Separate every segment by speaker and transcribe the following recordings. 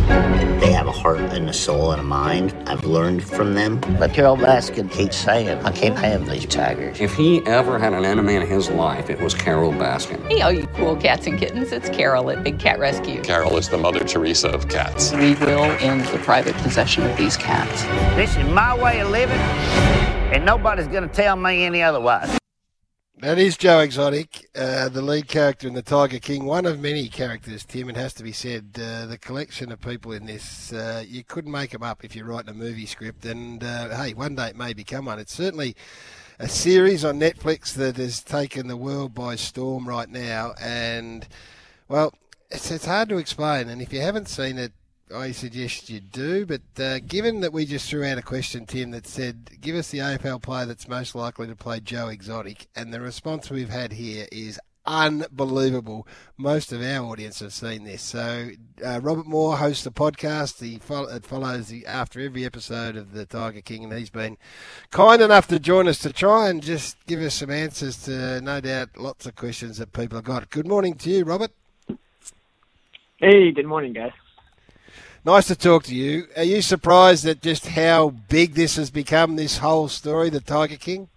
Speaker 1: They have a heart and a soul and a mind. I've learned from them.
Speaker 2: But Carol Baskin keeps saying, I can't have these tigers.
Speaker 3: If he ever had an enemy in his life, it was Carol Baskin.
Speaker 4: Hey, all you cool cats and kittens, it's Carol at Big Cat Rescue.
Speaker 5: Carol is the Mother Teresa of cats.
Speaker 6: We will end the private possession of these cats.
Speaker 2: This is my way of living, and nobody's going to tell me any otherwise.
Speaker 7: That is Joe Exotic, the lead character in The Tiger King. One of many characters, Tim, it has to be said. The collection of people in this, you couldn't make them up if you're writing a movie script. And, hey, one day it may become one. It's certainly a series on Netflix that has taken the world by storm right now. And, well, it's hard to explain. And if you haven't seen it, I suggest you do, but given that we just threw out a question, Tim, that said, give us the AFL player that's most likely to play Joe Exotic, and the response we've had here is unbelievable. Most of our audience have seen this. So Robert Moore hosts a podcast. It follows after every episode of The Tiger King, and he's been kind enough to join us to try and just give us some answers to, no doubt, lots of questions that people have got. Good morning to you, Robert.
Speaker 8: Hey, good morning, guys.
Speaker 7: Nice to talk to you. Are you surprised at just how big this has become, this whole story, The Tiger King?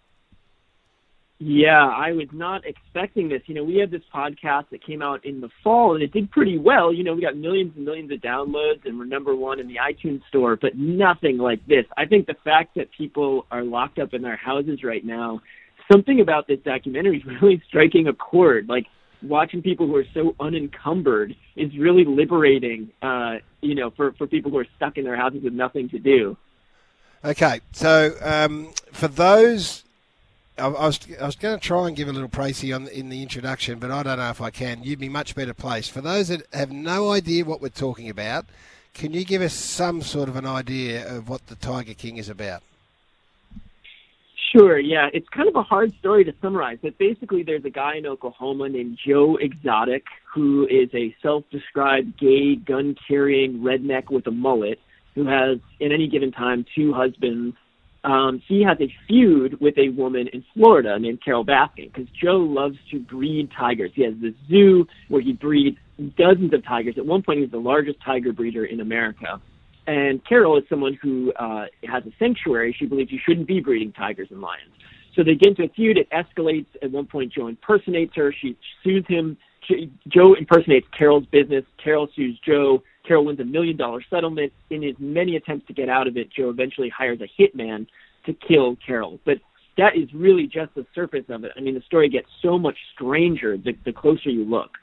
Speaker 8: Yeah, I was not expecting this. You know, we had this podcast that came out in the fall, and it did pretty well. You know, we got millions and millions of downloads, and we're number one in the iTunes store, but nothing like this. I think the fact that people are locked up in their houses right now, something about this documentary is really striking a chord. Like, watching people who are so unencumbered is really liberating, you know, for people who are stuck in their houses with nothing to do. Okay,
Speaker 7: so for those, I was going to try and give a little précis in the introduction, but I don't know if I can. You'd be much better placed. For those that have no idea what we're talking about, can you give us some sort of an idea of what The Tiger King is about?
Speaker 8: Sure, yeah. It's kind of a hard story to summarize, but basically there's a guy in Oklahoma named Joe Exotic who is a self-described gay, gun-carrying redneck with a mullet who has, at any given time, 2 husbands. He has a feud with a woman in Florida named Carol Baskin because Joe loves to breed tigers. He has this zoo where he breeds dozens of tigers. At one point, he's the largest tiger breeder in America. And Carol is someone who has a sanctuary. She believes you shouldn't be breeding tigers and lions. So they get into a feud. It escalates. At one point, Joe impersonates her. She sues him. Joe impersonates Carol's business. Carol sues Joe. Carol wins $1 million settlement. In his many attempts to get out of it, Joe eventually hires a hitman to kill Carol. But that is really just the surface of it. I mean, the story gets so much stranger the closer you look.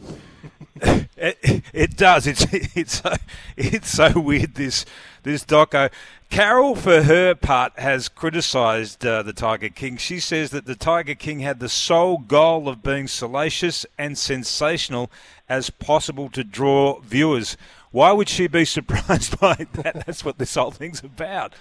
Speaker 9: It does. It's so weird. This doco. Carol, for her part, has criticised the Tiger King. She says that the Tiger King had the sole goal of being salacious and sensational as possible to draw viewers. Why would she be surprised by that? That's what this whole thing's about.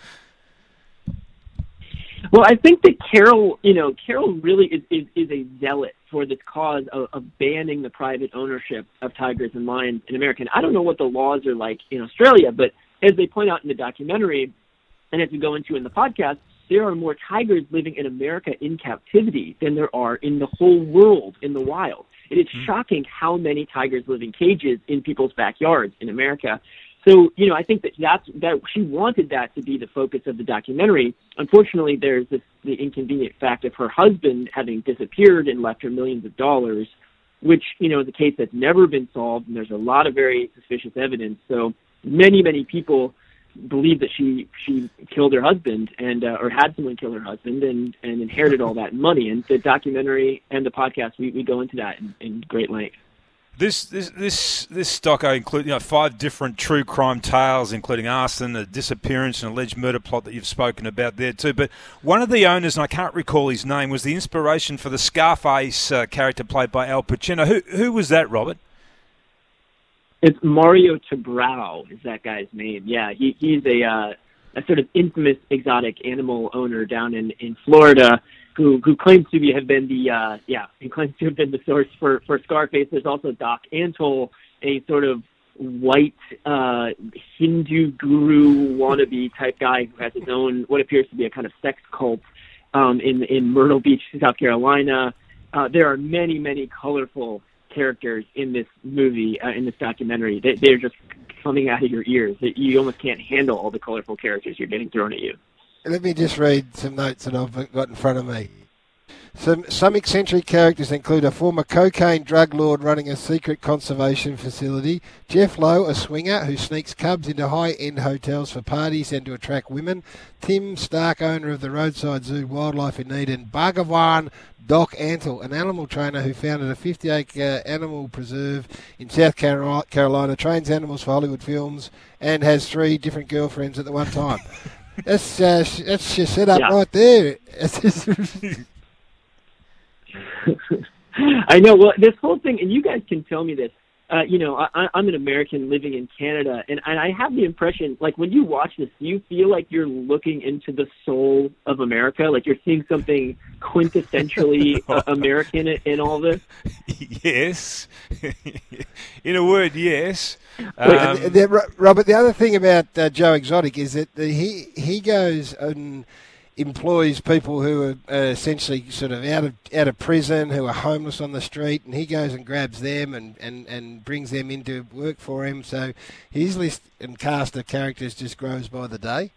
Speaker 8: Well, I think that Carol really is a zealot for this cause of banning the private ownership of tigers and lions in America. And I don't know what the laws are like in Australia, but as they point out in the documentary, and as we go into in the podcast, there are more tigers living in America in captivity than there are in the whole world in the wild. It is shocking how many tigers live in cages in people's backyards in America. So, you know, I think that she wanted that to be the focus of the documentary. Unfortunately, there's the inconvenient fact of her husband having disappeared and left her millions of dollars, which, you know, is a case that's never been solved, and there's a lot of very suspicious evidence. So many people believe that she killed her husband and or had someone kill her husband and inherited all that money. And the documentary and the podcast, we go into that in great length.
Speaker 9: This doco includes 5 different true crime tales, including arson, a disappearance, and alleged murder plot that you've spoken about there too. But one of the owners, and I can't recall his name, was the inspiration for the Scarface character played by Al Pacino. Who was that, Robert?
Speaker 8: It's Mario Tabrao is that guy's name. Yeah, he's a sort of infamous exotic animal owner down in Florida. Who claims to have been the source for Scarface. There's also Doc Antle, a sort of white Hindu guru wannabe type guy who has his own what appears to be a kind of sex cult in Myrtle Beach, South Carolina. There are many colorful characters in this movie, in this documentary. They're just coming out of your ears. That you almost can't handle all the colorful characters you're getting thrown at you.
Speaker 7: Let me just read some notes that I've got in front of me. Some eccentric characters include a former cocaine drug lord running a secret conservation facility, Jeff Lowe, a swinger who sneaks cubs into high-end hotels for parties and to attract women, Tim Stark, owner of the roadside zoo Wildlife in Need, and Bhagawan Doc Antle, an animal trainer who founded a 50-acre animal preserve in South Carolina, trains animals for Hollywood films, and has 3 different girlfriends at the one time. That's your setup right there.
Speaker 8: I know. Well, this whole thing, and you guys can tell me this. I'm an American living in Canada, and I have the impression, like, when you watch this, you feel like you're looking into the soul of America, like you're seeing something quintessentially American in all this.
Speaker 9: Yes. In a word, yes.
Speaker 7: Robert, the other thing about Joe Exotic is that he goes and employs people who are essentially sort of out of prison, who are homeless on the street, and he goes and grabs them and brings them into work for him. So his list and cast of characters just grows by the day.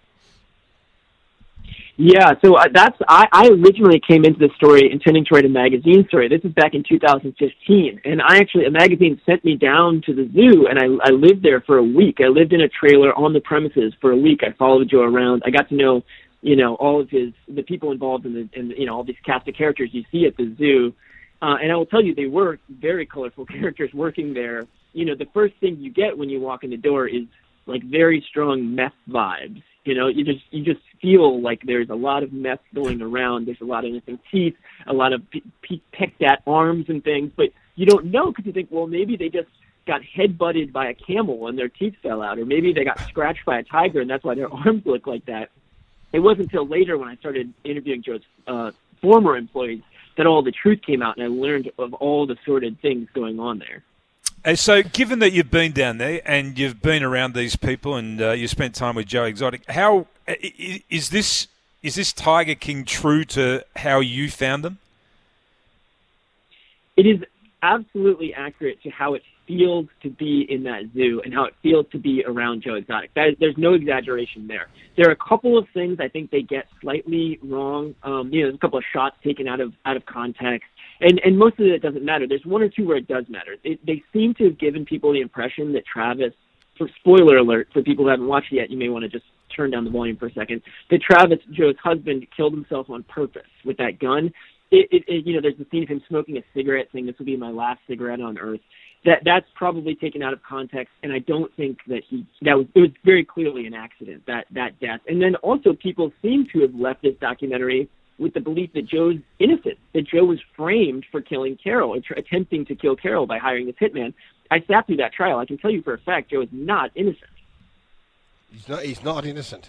Speaker 8: Yeah, so I originally came into this story intending to write a magazine story. This is back in 2015, and a magazine sent me down to the zoo, and I lived there for a week. I lived in a trailer on the premises for a week. I followed Joe around. I got to know all of the people involved in all these cast of characters you see at the zoo. And I will tell you, they were very colorful characters working there. The first thing you get when you walk in the door is like very strong meth vibes. You just feel like there's a lot of meth going around. There's a lot of missing teeth, a lot of picked at arms and things, but you don't know because you think, well, maybe they just got head-butted by a camel and their teeth fell out, or maybe they got scratched by a tiger and that's why their arms look like that. It wasn't until later when I started interviewing Joe's former employees that all the truth came out, and I learned of all the sordid things going on there.
Speaker 9: So given that you've been down there and you've been around these people and you spent time with Joe Exotic, how is this Tiger King true to how you found them?
Speaker 8: It is absolutely accurate to how it feels to be in that zoo and how it feels to be around Joe Exotic. There's no exaggeration there. There are a couple of things I think they get slightly wrong. There's a couple of shots taken out of context. And most of it doesn't matter. There's one or two where it does matter. They seem to have given people the impression that Travis, for spoiler alert, for people who haven't watched it yet, you may want to just turn down the volume for a second, that Travis, Joe's husband, killed himself on purpose with that gun. There's the scene of him smoking a cigarette saying, "This will be my last cigarette on Earth." That's probably taken out of context, and I don't think that it was very clearly an accident, that death. And then also people seem to have left this documentary with the belief that Joe's innocent, that Joe was framed for killing Carol, attempting to kill Carol by hiring this hitman. I sat through that trial. I can tell you for a fact Joe is not innocent.
Speaker 7: He's not innocent.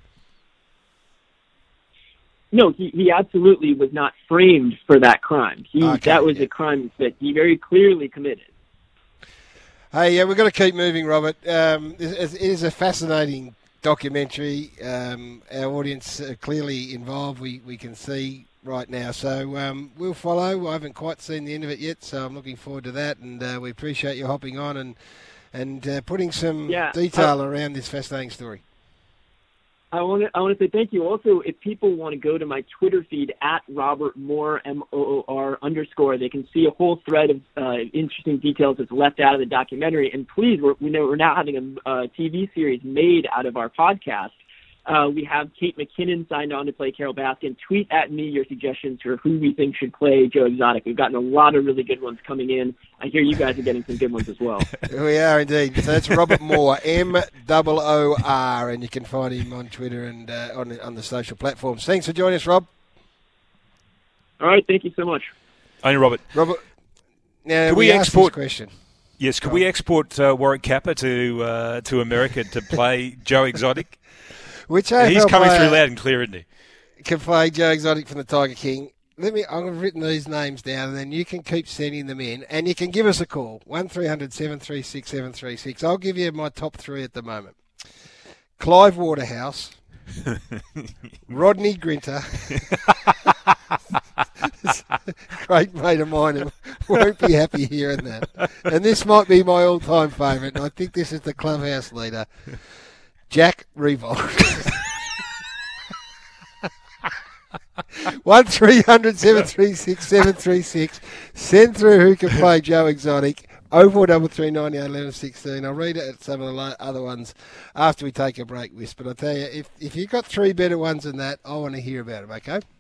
Speaker 8: No, he absolutely was not framed for that crime. That was a crime that he very clearly committed.
Speaker 7: Hey, we've got to keep moving, Robert. It is a fascinating documentary. Our audience are clearly involved, we can see right now. So we'll follow. I haven't quite seen the end of it yet, so I'm looking forward to that. And we appreciate you hopping on and putting some detail around this fascinating story.
Speaker 8: I want to say thank you. Also, if people want to go to my Twitter feed at Robert Moore, _, they can see a whole thread of interesting details that's left out of the documentary. And please, we're now having a TV series made out of our podcast. We have Kate McKinnon signed on to play Carol Baskin. Tweet at me your suggestions for who we think should play Joe Exotic. We've gotten a lot of really good ones coming in. I hear you guys are getting some good ones as well.
Speaker 7: We are indeed. So that's Robert Moore, MOOR, and you can find him on Twitter and on the social platforms. Thanks for joining us, Rob.
Speaker 8: All right, thank you so much.
Speaker 9: Only Robert.
Speaker 7: Now,
Speaker 9: can we export
Speaker 7: this question?
Speaker 9: Yes, can we export Warwick Capper to America to play Joe Exotic?
Speaker 7: Which
Speaker 9: he's coming through loud and clear, isn't he?
Speaker 7: Can play Joe Exotic from the Tiger King. I've written these names down, and then you can keep sending them in, and you can give us a call, 1300 736 736. I'll give you my top three at the moment. Clive Waterhouse, Rodney Grinter, Great mate of mine who won't be happy hearing that. And this might be my all-time favourite, and I think this is the clubhouse leader, Jack Revolt. 1300-736-736. Send through who can play Joe Exotic. 0433 98 16. I'll read it at some of the other ones after we take a break, Wisp. But I tell you, if you've got three better ones than that, I want to hear about them, okay?